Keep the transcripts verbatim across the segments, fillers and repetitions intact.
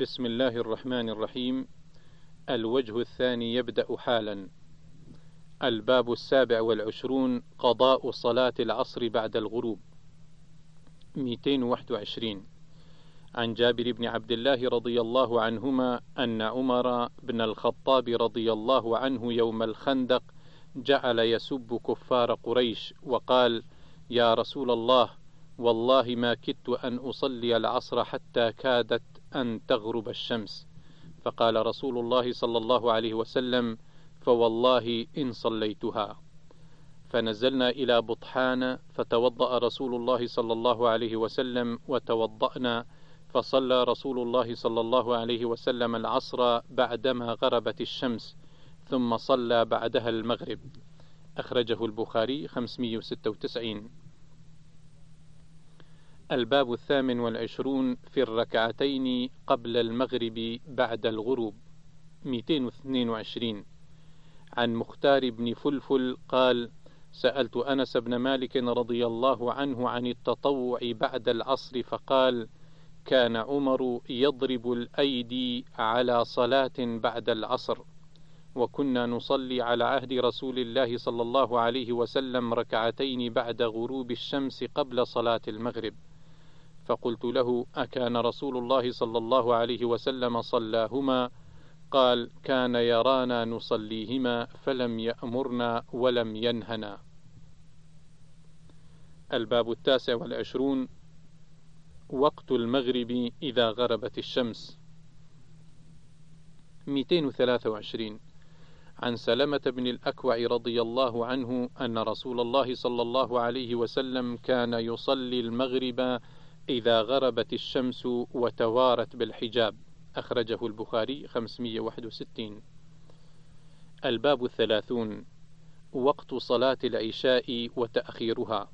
بسم الله الرحمن الرحيم. الوجه الثاني يبدأ حالا. الباب السابع والعشرون قضاء صلاة العصر بعد الغروب. مئتين وواحد وعشرين. عن جابر بن عبد الله رضي الله عنهما أن عمر بن الخطاب رضي الله عنه يوم الخندق جعل يسب كفار قريش وقال: يا رسول الله، والله ما كدت أن أصلي العصر حتى كادت أن تغرب الشمس. فقال رسول الله صلى الله عليه وسلم: فوالله إن صليتها. فنزلنا إلى بطحان فتوضأ رسول الله صلى الله عليه وسلم وتوضأنا، فصلى رسول الله صلى الله عليه وسلم العصر بعدما غربت الشمس، ثم صلى بعدها المغرب. أخرجه البخاري خمسمئة وستة وتسعين. الباب الثامن والعشرون في الركعتين قبل المغرب بعد الغروب. مئتين واثنين وعشرين. عن مختار بن فلفل قال: سألت أنس بن مالك رضي الله عنه عن التطوع بعد العصر فقال: كان عمر يضرب الأيدي على صلاة بعد العصر، وكنا نصلي على عهد رسول الله صلى الله عليه وسلم ركعتين بعد غروب الشمس قبل صلاة المغرب. فقلت له: أكان رسول الله صلى الله عليه وسلم صلاهما؟ قال: كان يرانا نصليهما فلم يأمرنا ولم ينهنا. الباب التاسع والعشرون وقت المغرب إذا غربت الشمس. مئتين وثلاثة وعشرين. عن سلمة بن الأكوع رضي الله عنه أن رسول الله صلى الله عليه وسلم كان يصلي المغرب إذا غربت الشمس وتوارت بالحجاب. أخرجه البخاري خمسمئة وواحد وستين. الباب الثلاثون وقت صلاة العشاء وتأخيرها.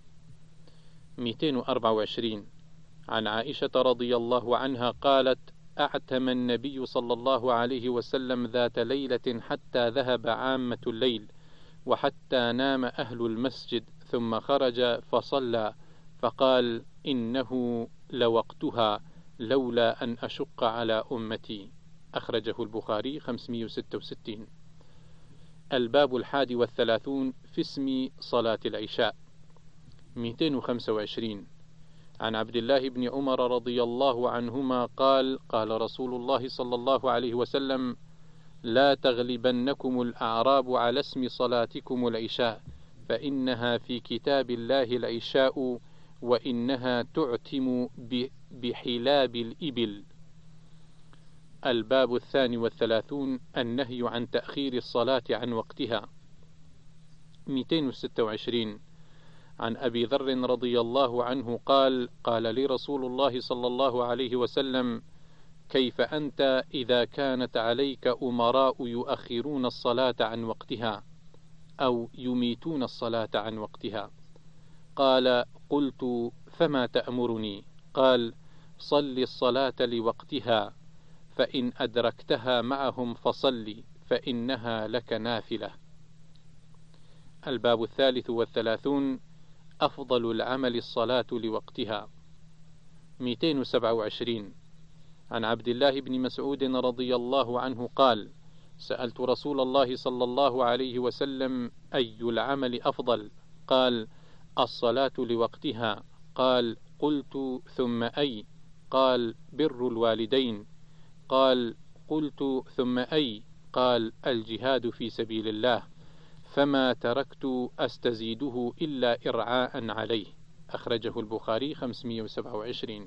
مئتين وأربعة وعشرين. عن عائشة رضي الله عنها قالت: أعتم النبي صلى الله عليه وسلم ذات ليلة حتى ذهب عامة الليل، وحتى نام أهل المسجد، ثم خرج فصلى فقال: إنه لوقتها لولا أن أشق على أمتي. أخرجه البخاري خمسمئة وستة وستين. الباب الحادي والثلاثون في اسم صلاة العشاء. مئتين وخمسة وعشرين. عن عبد الله بن عمر رضي الله عنهما قال: قال رسول الله صلى الله عليه وسلم: لا تغلبنكم الأعراب على اسم صلاتكم العشاء، فإنها في كتاب الله العشاء، وإنها تعتم بحلاب الإبل. الباب الثاني والثلاثون النهي عن تأخير الصلاة عن وقتها. مئتين وستة وعشرين. عن أبي ذر رضي الله عنه قال: قال لي رسول الله صلى الله عليه وسلم: كيف أنت إذا كانت عليك أمراء يؤخرون الصلاة عن وقتها أو يميتون الصلاة عن وقتها؟ قال: قلت: فما تأمرني؟ قال: صل الصلاة لوقتها، فإن أدركتها معهم فصل، فإنها لك نافلة. الباب الثالث والثلاثون أفضل العمل الصلاة لوقتها. مئتين وسبعة وعشرين. عن عبد الله بن مسعود رضي الله عنه قال: سألت رسول الله صلى الله عليه وسلم: أي العمل أفضل؟ قال: الصلاة لوقتها. قال: قلت: ثم أي؟ قال: بر الوالدين. قال: قلت: ثم أي؟ قال: الجهاد في سبيل الله، فما تركت أستزيده إلا إرعاء عليه. أخرجه البخاري خمسمئة وسبعة وعشرين.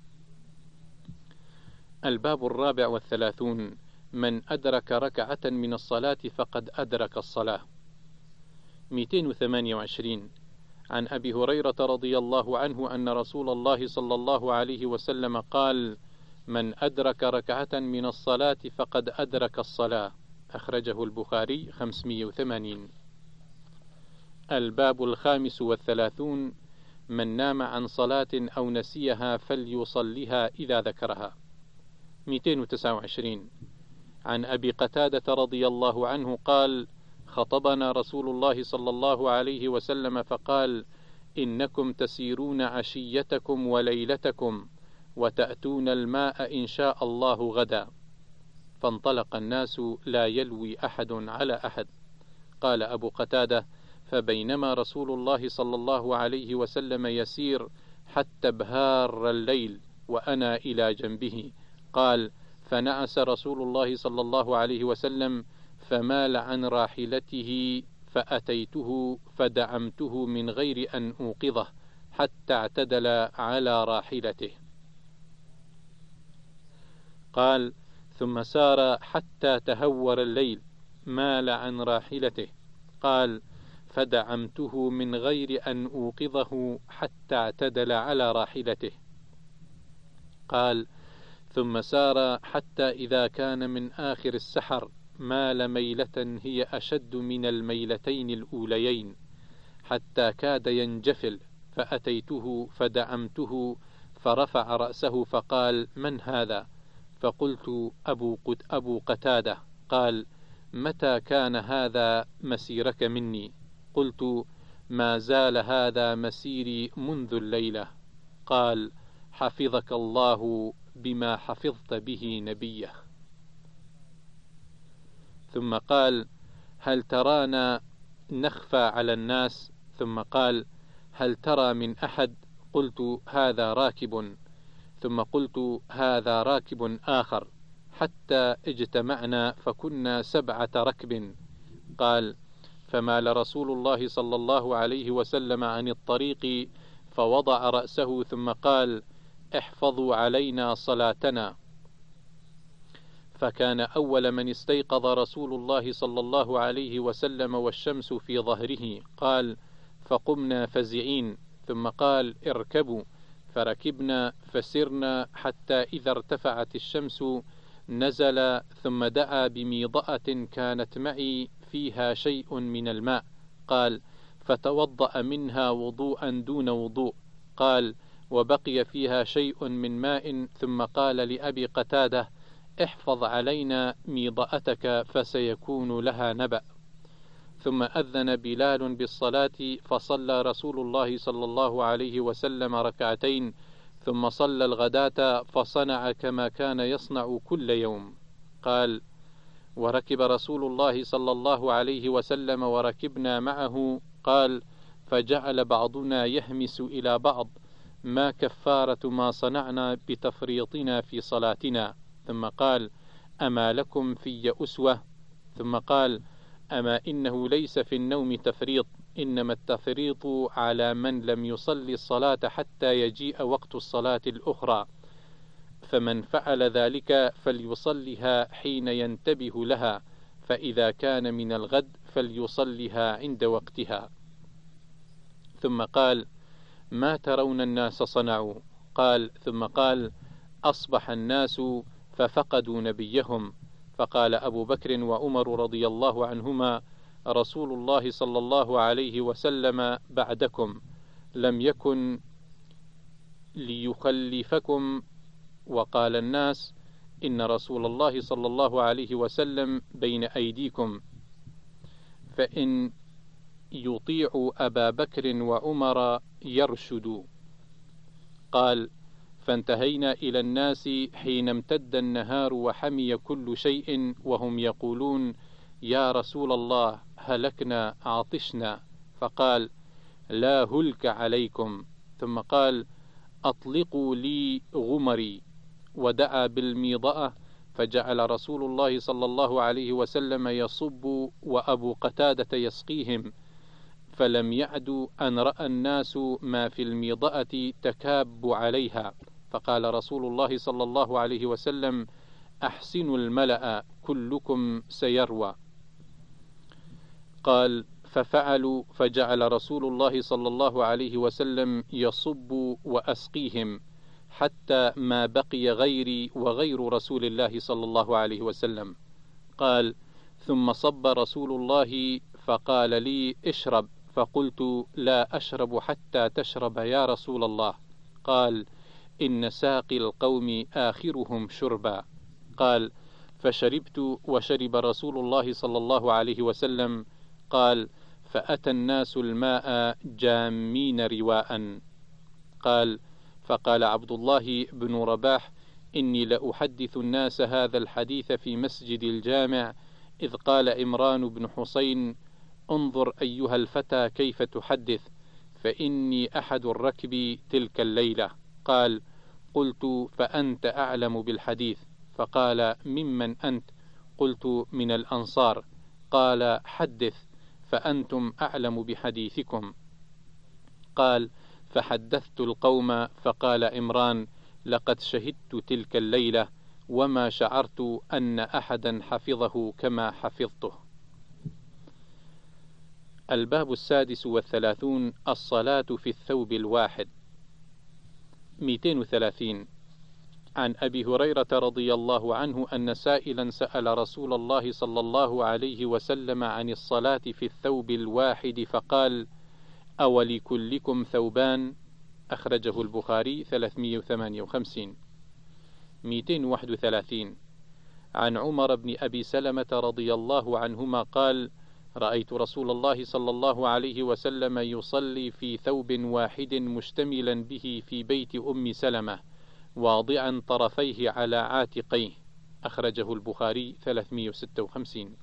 الباب الرابع والثلاثون من أدرك ركعة من الصلاة فقد أدرك الصلاة. مئتين وثمانية وعشرين. عن أبي هريرة رضي الله عنه أن رسول الله صلى الله عليه وسلم قال: من أدرك ركعة من الصلاة فقد أدرك الصلاة. أخرجه البخاري خمسمئة وثمانين. الباب الخامس والثلاثون من نام عن صلاة أو نسيها فليصلها إذا ذكرها. مئتين وتسعة وعشرين. عن أبي قتادة رضي الله عنه قال: خطبنا رسول الله صلى الله عليه وسلم فقال: إنكم تسيرون عشيتكم وليلتكم، وتأتون الماء إن شاء الله غدا. فانطلق الناس لا يلوي أحد على أحد. قال أبو قتادة: فبينما رسول الله صلى الله عليه وسلم يسير حتى ابهار الليل وأنا إلى جنبه. قال: فنعس رسول الله صلى الله عليه وسلم فمال عن راحلته فأتيته فدعمته من غير أن أوقظه حتى اعتدل على راحلته. قال: ثم سار حتى تهور الليل، مال عن راحلته. قال: فدعمته من غير أن أوقظه حتى اعتدل على راحلته. قال: ثم سار حتى إذا كان من آخر السحر مال ميلة هي أشد من الميلتين الأوليين حتى كاد ينجفل، فأتيته فدعمته فرفع رأسه فقال: من هذا؟ فقلت: أبو, قت أبو قتادة. قال: متى كان هذا مسيرك مني؟ قلت: ما زال هذا مسيري منذ الليلة. قال: حفظك الله بما حفظت به نبيه. ثم قال: هل ترانا نخفى على الناس؟ ثم قال: هل ترى من أحد؟ قلت: هذا راكب. ثم قلت: هذا راكب آخر، حتى اجتمعنا فكنا سبعة ركب. قال: فمال رسول الله صلى الله عليه وسلم عن الطريق فوضع رأسه ثم قال: احفظوا علينا صلاتنا. فكان أول من استيقظ رسول الله صلى الله عليه وسلم والشمس في ظهره. قال: فقمنا فزعين. ثم قال: اركبوا. فركبنا فسرنا حتى إذا ارتفعت الشمس نزل، ثم دعا بميضأة كانت معي فيها شيء من الماء. قال: فتوضأ منها وضوءا دون وضوء. قال: وبقي فيها شيء من ماء. ثم قال لأبي قتادة: احفظ علينا ميضأتك فسيكون لها نبأ. ثم أذن بلال بالصلاة فصلى رسول الله صلى الله عليه وسلم ركعتين، ثم صلى الغداة فصنع كما كان يصنع كل يوم. قال: وركب رسول الله صلى الله عليه وسلم وركبنا معه. قال: فجعل بعضنا يهمس إلى بعض: ما كفارة ما صنعنا بتفريطنا في صلاتنا؟ ثم قال: أما لكم في أسوة؟ ثم قال: أما إنه ليس في النوم تفريط، إنما التفريط على من لم يصلي الصلاة حتى يجيء وقت الصلاة الأخرى، فمن فعل ذلك فليصلها حين ينتبه لها، فإذا كان من الغد فليصلها عند وقتها. ثم قال: ما ترون الناس صنعوا؟ قال: ثم قال: أصبح الناس ففقدوا نبيهم. فقال أبو بكر وعمر رضي الله عنهما: رسول الله صلى الله عليه وسلم بعدكم لم يكن ليخلفكم. وقال الناس: إن رسول الله صلى الله عليه وسلم بين أيديكم، فإن يطيعوا أبا بكر وعمر يرشدوا. قال: فانتهينا إلى الناس حين امتد النهار وحمي كل شيء وهم يقولون: يا رسول الله هلكنا عطشنا. فقال: لا هلك عليكم. ثم قال: أطلقوا لي غمري، ودعا بالميضأة، فجعل رسول الله صلى الله عليه وسلم يصب وأبو قتادة يسقيهم، فلم يعدوا أن رأى الناس ما في الميضأة تكاب عليها. فقال رسول الله صلى الله عليه وسلم: أحسنوا الملأ كلكم سيروى. قال: ففعلوا، فجعل رسول الله صلى الله عليه وسلم يصب وأسقيهم حتى ما بقي غيري وغير رسول الله صلى الله عليه وسلم. قال: ثم صب رسول الله فقال لي: اشرب. فقلت: لا أشرب حتى تشرب يا رسول الله. قال: إن ساقي القوم آخرهم شربا. قال: فشربت وشرب رسول الله صلى الله عليه وسلم. قال: فأتى الناس الماء جامين رواء. قال: فقال عبد الله بن رباح: إني لأحدث الناس هذا الحديث في مسجد الجامع، إذ قال إمران بن حسين: انظر أيها الفتى كيف تحدث، فإني أحد الركب تلك الليلة. قال: قلت: فأنت أعلم بالحديث. فقال: ممن أنت؟ قلت: من الأنصار. قال: حدث، فأنتم أعلم بحديثكم. قال: فحدثت القوم، فقال إمران: لقد شهدت تلك الليلة وما شعرت أن أحدا حفظه كما حفظته. الباب السادس والثلاثون: الصلاة في الثوب الواحد. مئتين وثلاثين. عن أبي هريرة رضي الله عنه أن سائلا سأل رسول الله صلى الله عليه وسلم عن الصلاة في الثوب الواحد فقال: أولكلكم ثوبان؟ أخرجه البخاري ثلاثمئة وثمانية وخمسين. مئتين وواحد وثلاثين. عن عمر بن أبي سلمة رضي الله عنهما قال: رأيت رسول الله صلى الله عليه وسلم يصلي في ثوب واحد مشتملا به في بيت أم سلمة، واضعا طرفيه على عاتقيه. أخرجه البخاري ثلاثمئة وستة وخمسين.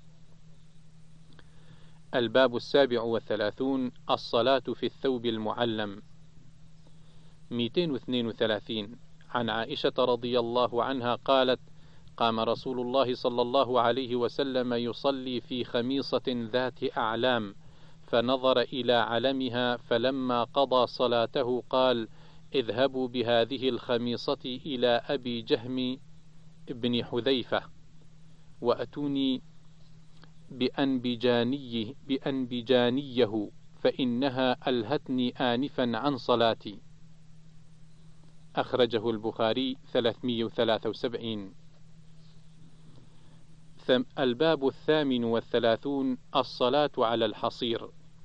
الباب السابع والثلاثون: الصلاة في الثوب المعلم. مئتين واثنين وثلاثين. عن عائشة رضي الله عنها قالت: قام رسول الله صلى الله عليه وسلم يصلي في خميصة ذات أعلام، فنظر إلى علمها، فلما قضى صلاته قال: اذهبوا بهذه الخميصة إلى أبي جهم بن حذيفة، وأتوني بأنبجانيه, بأنبجانيه فإنها ألهتني آنفا عن صلاتي. أخرجه البخاري ثلاثمئة وثلاثة وسبعين. الباب الثامن والثلاثون: الصلاة على الحصير.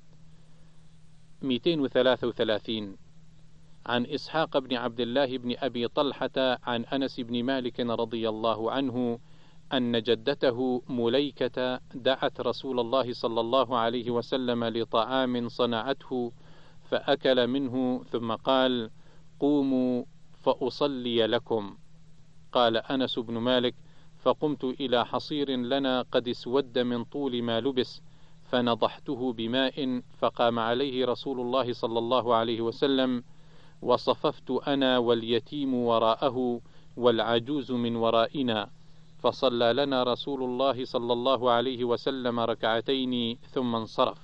مئتين وثلاثة وثلاثين. عن إسحاق بن عبد الله بن أبي طلحة عن أنس بن مالك رضي الله عنه أن جدته مليكة دعت رسول الله صلى الله عليه وسلم لطعام صنعته فأكل منه، ثم قال: قوموا فأصلي لكم. قال أنس بن مالك: فقمت إلى حصير لنا قد اسود من طول ما لبس، فنضحته بماء، فقام عليه رسول الله صلى الله عليه وسلم، وصففت أنا واليتيم وراءه والعجوز من ورائنا، فصلى لنا رسول الله صلى الله عليه وسلم ركعتين ثم انصرف.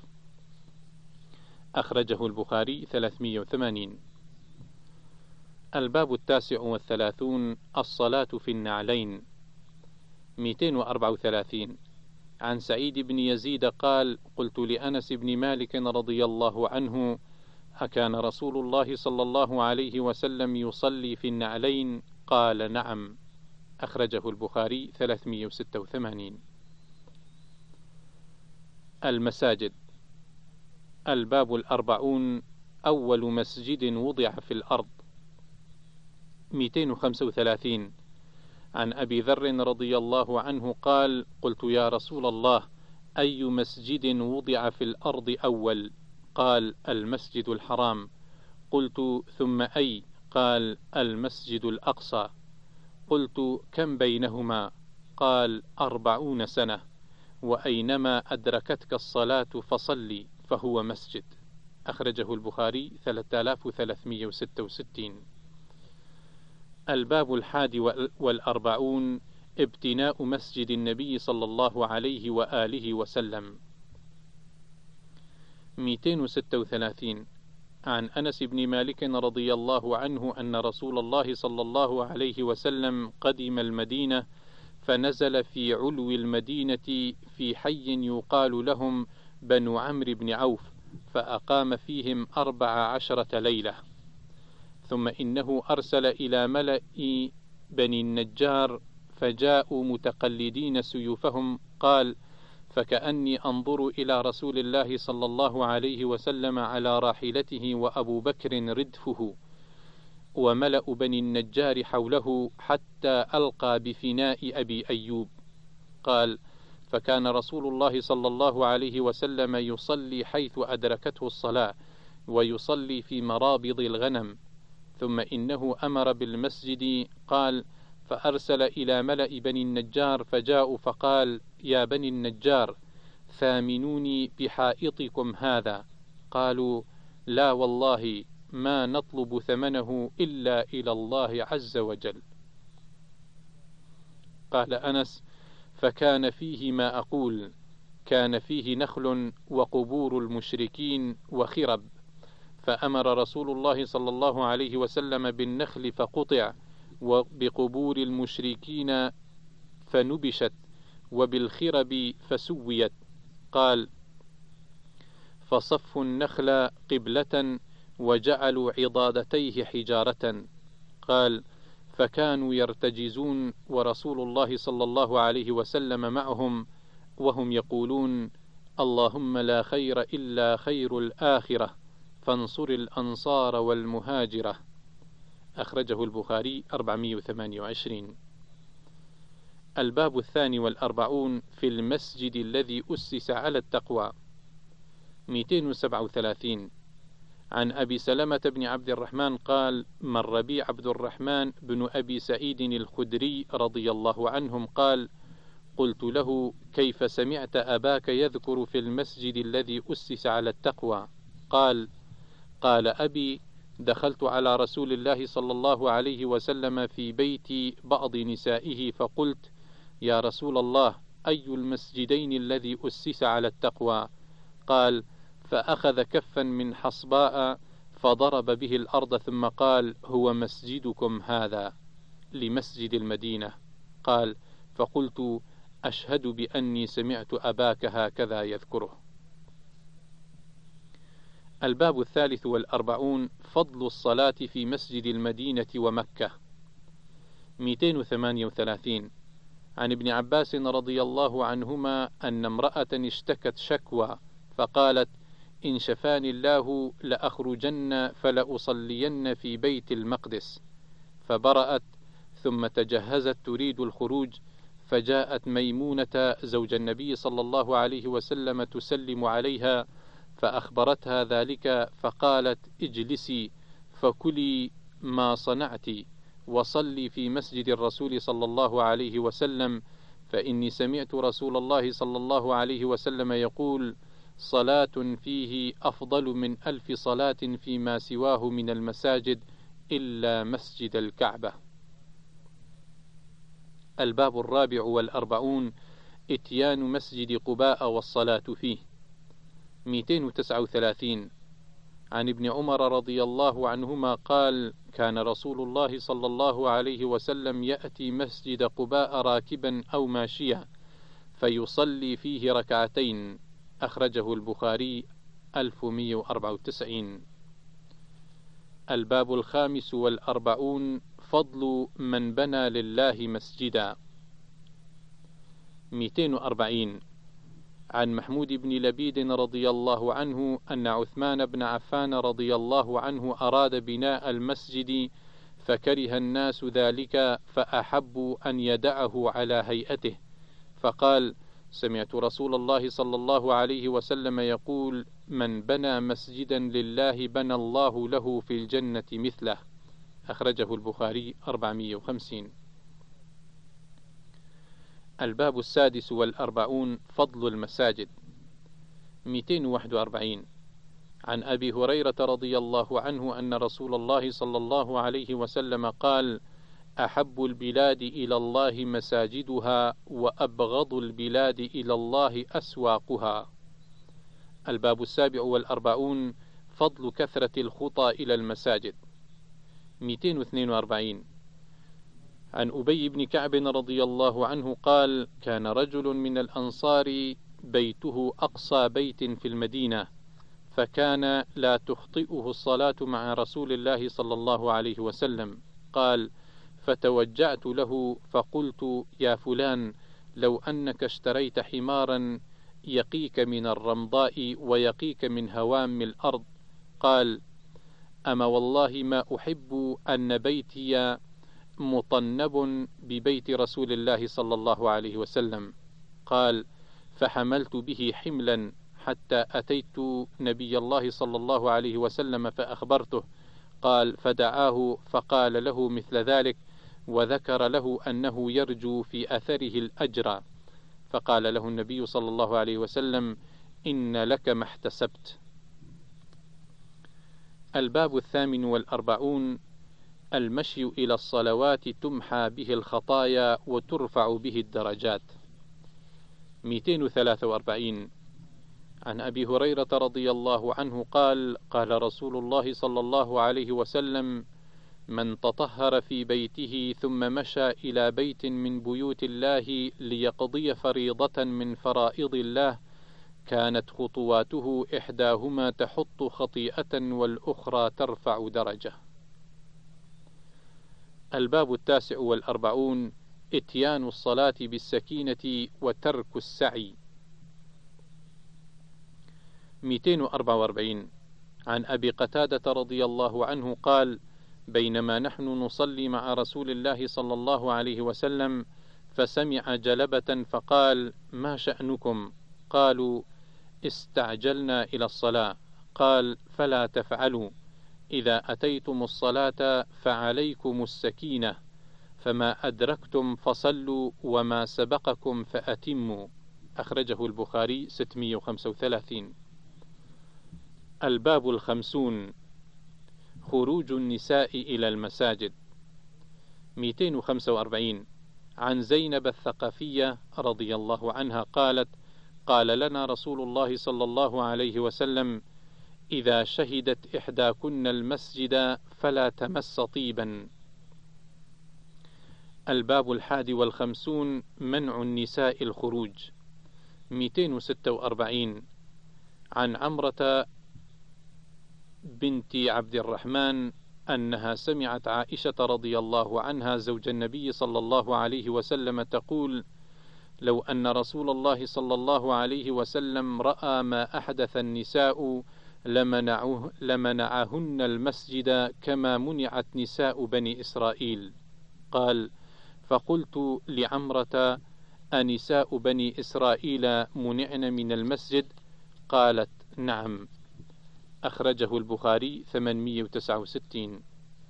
أخرجه البخاري ثلاثمئة وثمانين. الباب التاسع والثلاثون: الصلاة في النعلين. مئتين وأربعة وثلاثين. عن سعيد بن يزيد قال: قلت لأنس بن مالك رضي الله عنه: أكان رسول الله صلى الله عليه وسلم يصلي في النعلين؟ قال: نعم. أخرجه البخاري ثلاثمئة وستة وثمانين. المساجد. الباب الأربعون: أول مسجد وضع في الأرض. مئتين وخمسة وثلاثين. عن أبي ذر رضي الله عنه قال: قلت يا رسول الله، أي مسجد وضع في الأرض أول؟ قال: المسجد الحرام. قلت: ثم أي؟ قال: المسجد الأقصى. قلت: كم بينهما؟ قال: أربعون سنة، وأينما أدركتك الصلاة فصلي فهو مسجد. أخرجه البخاري ثلاثة آلاف وثلاثمئة وستة وستين. الباب الحادي والأربعون: ابتناء مسجد النبي صلى الله عليه وآله وسلم. مئتين وستة وثلاثين. عن أنس بن مالك رضي الله عنه أن رسول الله صلى الله عليه وسلم قدم المدينة، فنزل في علو المدينة في حي يقال لهم بنو عمرو بن عوف، فأقام فيهم أربع عشرة ليلة. ثم إنه أرسل إلى ملأ بني النجار، فجاءوا متقلدين سيوفهم. قال: فكأني أنظر إلى رسول الله صلى الله عليه وسلم على راحلته وأبو بكر ردفه، وملأ بني النجار حوله، حتى ألقى بفناء أبي أيوب. قال: فكان رسول الله صلى الله عليه وسلم يصلي حيث أدركته الصلاة، ويصلي في مرابض الغنم، ثم إنه أمر بالمسجد. قال: فأرسل إلى ملأ بني النجار فجاءوا فقال: يا بني النجار، ثامنوني بحائطكم هذا. قالوا: لا والله ما نطلب ثمنه إلا إلى الله عز وجل. قال أنس: فكان فيه ما أقول، كان فيه نخل وقبور المشركين وخرب، فأمر رسول الله صلى الله عليه وسلم بالنخل فقطع، وبقبور المشركين فنبشت، وبالخرب فسويت. قال: فصفوا النخل قبلة وجعلوا عضادتيه حجارة. قال: فكانوا يرتجزون ورسول الله صلى الله عليه وسلم معهم، وهم يقولون: اللهم لا خير إلا خير الآخرة، فانصر الأنصار والمهاجرة. أخرجه البخاري أربعمائة وثمانية وعشرين. الباب الثاني والأربعون في المسجد الذي أسس على التقوى. مئتين وسبعة وثلاثين. عن أبي سلمة بن عبد الرحمن قال: مر بي عبد الرحمن بن أبي سعيد الخدري رضي الله عنهم قال: قلت له: كيف سمعت أباك يذكر في المسجد الذي أسس على التقوى؟ قال: قال أبي: دخلت على رسول الله صلى الله عليه وسلم في بيت بعض نسائه فقلت: يا رسول الله، أي المسجدين الذي أسس على التقوى؟ قال: فأخذ كفا من حصباء فضرب به الأرض ثم قال: هو مسجدكم هذا، لمسجد المدينة. قال: فقلت: أشهد بأني سمعت أباك هكذا يذكره. الباب الثالث والأربعون فضل الصلاة في مسجد المدينة ومكة. مئتين وثمانية وثلاثين. عن ابن عباس رضي الله عنهما أن امرأة اشتكت شكوى فقالت: إن شفاني الله لأخرجن فلأصلين في بيت المقدس. فبرأت ثم تجهزت تريد الخروج، فجاءت ميمونة زوج النبي صلى الله عليه وسلم تسلم عليها، فأخبرتها ذلك، فقالت: اجلسي فكلي ما صنعت وصلي في مسجد الرسول صلى الله عليه وسلم، فإني سمعت رسول الله صلى الله عليه وسلم يقول: صلاة فيه أفضل من ألف صلاة فيما سواه من المساجد إلا مسجد الكعبة. الباب الرابع والأربعون إتيان مسجد قباء والصلاة فيه. مئتين وتسعة وثلاثين. عن ابن عمر رضي الله عنهما قال: كان رسول الله صلى الله عليه وسلم يأتي مسجد قباء راكبا أو ماشيا فيصلي فيه ركعتين. أخرجه البخاري ألف ومئة وأربعة وتسعين. الباب الخامس والأربعون فضل من بنى لله مسجدا. مئتين وأربعين. عن محمود بن لبيد رضي الله عنه أن عثمان بن عفان رضي الله عنه أراد بناء المسجد فكره الناس ذلك، فأحبوا أن يدعه على هيئته، فقال: سمعت رسول الله صلى الله عليه وسلم يقول: من بنى مسجدا لله بنى الله له في الجنة مثله. أخرجه البخاري أربعمائة وخمسين. الباب السادس والأربعون فضل المساجد. مئتين وواحد وأربعين. عن أبي هريرة رضي الله عنه أن رسول الله صلى الله عليه وسلم قال: أحب البلاد إلى الله مساجدها، وأبغض البلاد إلى الله أسواقها. الباب السابع والأربعون فضل كثرة الخطى إلى المساجد. مئتين واثنين وأربعين. عن أبي بن كعب رضي الله عنه قال: كان رجل من الأنصار بيته أقصى بيت في المدينة، فكان لا تخطئه الصلاة مع رسول الله صلى الله عليه وسلم. قال: فتوجعت له فقلت: يا فلان، لو أنك اشتريت حمارا يقيك من الرمضاء ويقيك من هوام الأرض. قال: أما والله ما أحب أن بيتي مطنب ببيت رسول الله صلى الله عليه وسلم. قال: فحملت به حملا حتى أتيت نبي الله صلى الله عليه وسلم فأخبرته. قال: فدعاه فقال له مثل ذلك، وذكر له أنه يرجو في أثره الأجر، فقال له النبي صلى الله عليه وسلم: إن لك ما احتسبت. الباب الثامن والأربعون: المشي إلى الصلوات تمحى به الخطايا وترفع به الدرجات. مئتين وثلاثة وأربعين: عن أبي هريرة رضي الله عنه قال: قال رسول الله صلى الله عليه وسلم: من تطهر في بيته ثم مشى إلى بيت من بيوت الله ليقضي فريضة من فرائض الله، كانت خطواته إحداهما تحط خطيئة والأخرى ترفع درجة. الباب التاسع والأربعون: إتيان الصلاة بالسكينة وترك السعي. مئتين وأربعة وأربعين: عن أبي قتادة رضي الله عنه قال: بينما نحن نصلي مع رسول الله صلى الله عليه وسلم فسمع جلبة فقال: ما شأنكم؟ قالوا: استعجلنا إلى الصلاة. قال: فلا تفعلوا، إذا أتيتم الصلاة فعليكم السكينة، فما أدركتم فصلوا وما سبقكم فأتموا. أخرجه البخاري ستمئة وخمسة وثلاثين. الباب الخمسون: خروج النساء إلى المساجد. مئتين وخمسة وأربعين: عن زينب الثقفية رضي الله عنها قالت: قال لنا رسول الله صلى الله عليه وسلم: إذا شهدت إحداكن المسجد فلا تمس طيبا. الباب الحادي والخمسون: منع النساء الخروج. مئتين وستة وأربعين: عن عمرة بنت عبد الرحمن أنها سمعت عائشة رضي الله عنها زوج النبي صلى الله عليه وسلم تقول: لو أن رسول الله صلى الله عليه وسلم رأى ما أحدث النساء لمنعه لمنعهن المسجد كما منعت نساء بني إسرائيل. قال: فقلت لعمرة: أنساء بني إسرائيل منعن من المسجد؟ قالت: نعم. أخرجه البخاري ثمانمئة وتسعة وستين.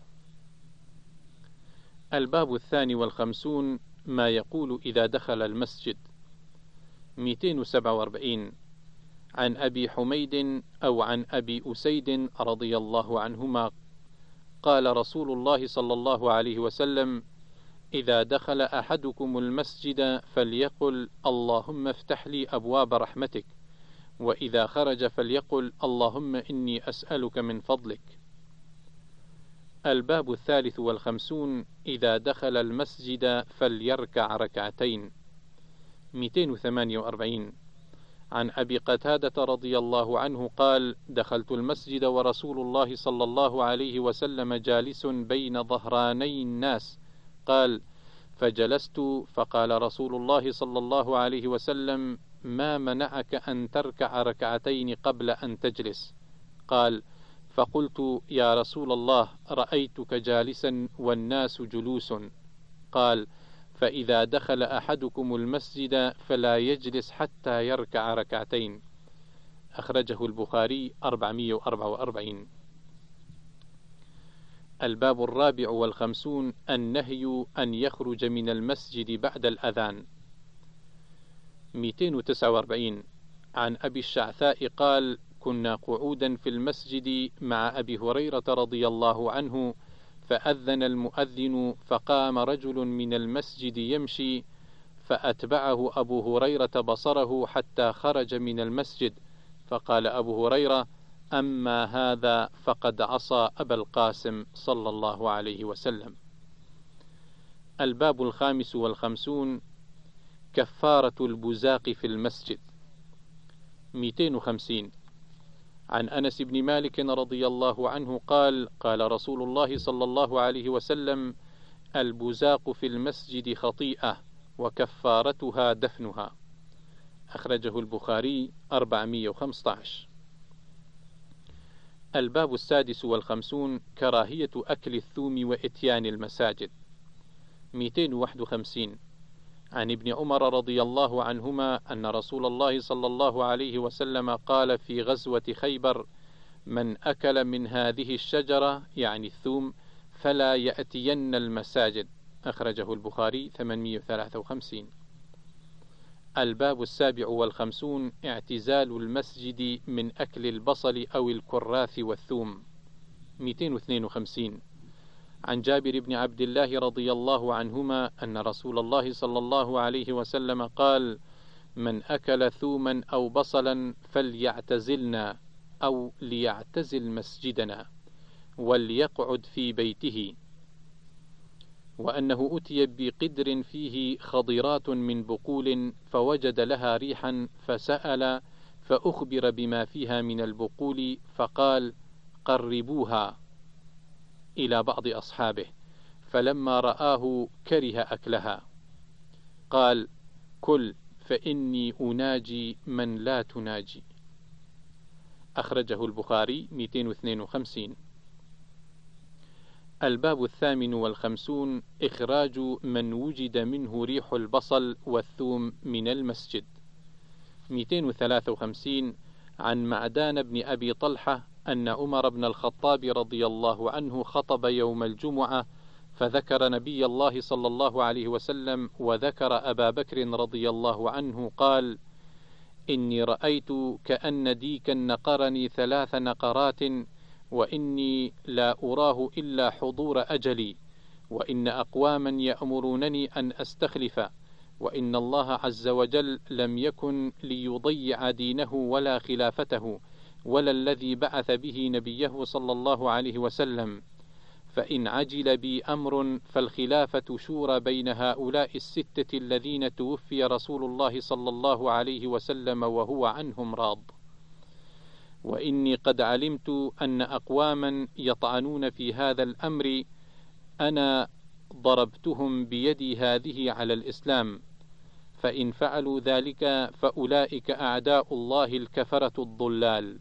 الباب الثاني والخمسون: ما يقول إذا دخل المسجد. مئتين وسبعة وأربعين: عن أبي حميد أو عن أبي أسيد رضي الله عنهما قال رسول الله صلى الله عليه وسلم: إذا دخل أحدكم المسجد فليقل: اللهم افتح لي أبواب رحمتك، وإذا خرج فليقل: اللهم إني أسألك من فضلك. الباب الثالث والخمسون: إذا دخل المسجد فليركع ركعتين. مئتين وثمانية وأربعين: عن أبي قتادة رضي الله عنه قال: دخلت المسجد ورسول الله صلى الله عليه وسلم جالس بين ظهراني الناس. قال: فجلست فقال رسول الله صلى الله عليه وسلم: ما منعك أن تركع ركعتين قبل أن تجلس؟ قال: فقلت: يا رسول الله، رأيتك جالسا والناس جلوس. قال: فإذا دخل أحدكم المسجد فلا يجلس حتى يركع ركعتين. أخرجه البخاري أربعمئة وأربعة وأربعين. الباب الرابع والخمسون: النهي أن يخرج من المسجد بعد الأذان. مئتين وتسعة وأربعين: عن أبي الشعثاء قال: كنا قعودا في المسجد مع أبي هريرة رضي الله عنه، فأذن المؤذن فقام رجل من المسجد يمشي، فأتبعه أبو هريرة بصره حتى خرج من المسجد، فقال أبو هريرة: أما هذا فقد عصى أبا القاسم صلى الله عليه وسلم. الباب الخامس والخمسون: كفارة البزاق في المسجد. مئتين وخمسين: عن أنس بن مالك رضي الله عنه قال: قال رسول الله صلى الله عليه وسلم: البزاق في المسجد خطيئة وكفارتها دفنها. أخرجه البخاري أربعمئة وخمسة عشر. الباب السادس والخمسون: كراهية أكل الثوم وإتيان المساجد. مئتين وواحد وخمسين: عن ابن عمر رضي الله عنهما أن رسول الله صلى الله عليه وسلم قال في غزوة خيبر: من أكل من هذه الشجرة يعني الثوم فلا يأتين المساجد. أخرجه البخاري ثمانمائة وثلاثة وخمسين. الباب السابع والخمسون اعتزال المسجد من أكل البصل أو الكراث والثوم. مئتين واثنين وخمسين. عن جابر بن عبد الله رضي الله عنهما أن رسول الله صلى الله عليه وسلم قال: من أكل ثوما أو بصلا فليعتزلنا أو ليعتزل مسجدنا وليقعد في بيته. وأنه أتي بقدر فيه خضرات من بقول فوجد لها ريحا فسأل فأخبر بما فيها من البقول فقال: قربوها إلى بعض أصحابه، فلما رآه كره أكلها قال: كل فإني أناجي من لا تناجي. أخرجه البخاري مئتين واثنين وخمسين. الباب الثامن والخمسون إخراج من وجد منه ريح البصل والثوم من المسجد. مئتين وثلاثة وخمسين. عن معدان بن أبي طلحة أن عمر بن الخطاب رضي الله عنه خطب يوم الجمعة فذكر نبي الله صلى الله عليه وسلم وذكر أبا بكر رضي الله عنه قال: إني رأيت كأن ديكا نقرني ثلاث نقرات وإني لا أراه إلا حضور أجلي، وإن أقواما يأمرونني أن أستخلف، وإن الله عز وجل لم يكن ليضيع دينه ولا خلافته ولا الذي بعث به نبيه صلى الله عليه وسلم، فإن عجل بي أمر فالخلافة شورى بين هؤلاء الستة الذين توفي رسول الله صلى الله عليه وسلم وهو عنهم راض. وإني قد علمت أن أقواما يطعنون في هذا الأمر أنا ضربتهم بيدي هذه على الإسلام، فإن فعلوا ذلك فأولئك أعداء الله الكفرة الضلال.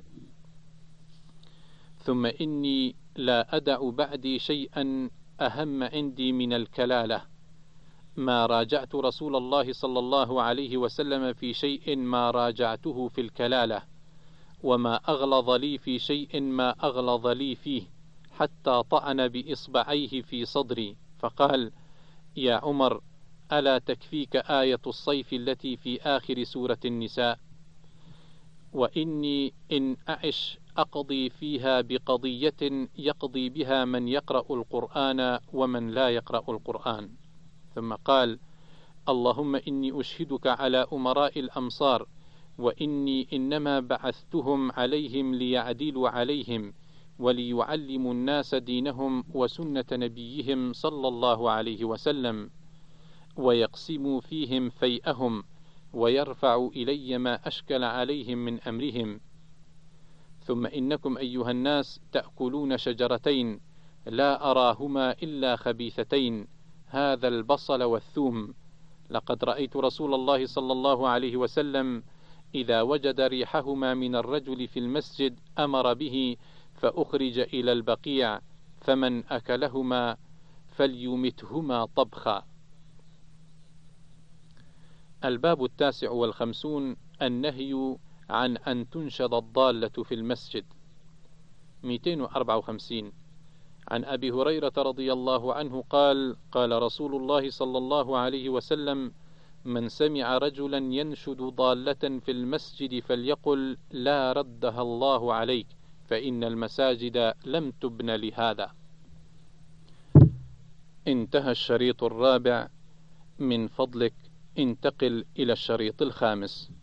ثم إني لا أدع بعدي شيئا أهم عندي من الكلالة، ما راجعت رسول الله صلى الله عليه وسلم في شيء ما راجعته في الكلالة، وما أغلظ لي في شيء ما أغلظ لي فيه، حتى طعن بإصبعيه في صدري فقال: يا عمر، ألا تكفيك آية الصيف التي في آخر سورة النساء؟ وإني إن أعش أقضي فيها بقضية يقضي بها من يقرأ القرآن ومن لا يقرأ القرآن. ثم قال: اللهم إني أشهدك على أمراء الأمصار، وإني إنما بعثتهم عليهم ليعدلوا عليهم وليعلموا الناس دينهم وسنة نبيهم صلى الله عليه وسلم، ويقسموا فيهم فيئهم ويرفعوا إلي ما أشكل عليهم من أمرهم. ثم إنكم أيها الناس تأكلون شجرتين لا أراهما إلا خبيثتين، هذا البصل والثوم. لقد رأيت رسول الله صلى الله عليه وسلم إذا وجد ريحهما من الرجل في المسجد أمر به فأخرج إلى البقيع، فمن أكلهما فليمتهما طبخا. الباب التاسع والخمسون النهي عن أن تنشد الضالة في المسجد. مئتين وأربعة وخمسين. عن أبي هريرة رضي الله عنه قال: قال رسول الله صلى الله عليه وسلم: من سمع رجلا ينشد ضالة في المسجد فليقل: لا ردها الله عليك، فإن المساجد لم تبن لهذا. انتهى الشريط الرابع. من فضلك انتقل إلى الشريط الخامس.